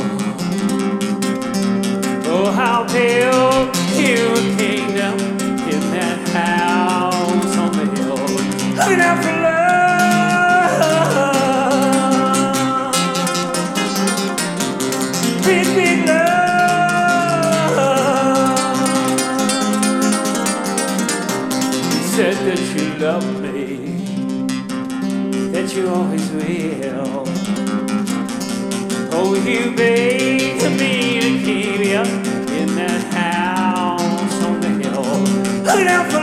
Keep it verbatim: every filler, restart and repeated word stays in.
Oh, how build you a kingdom in that house on the hill, looking out for love, big, big love. You said that you love me, that you always will. Oh, you begged me to keep you in that house on the hill, looking out for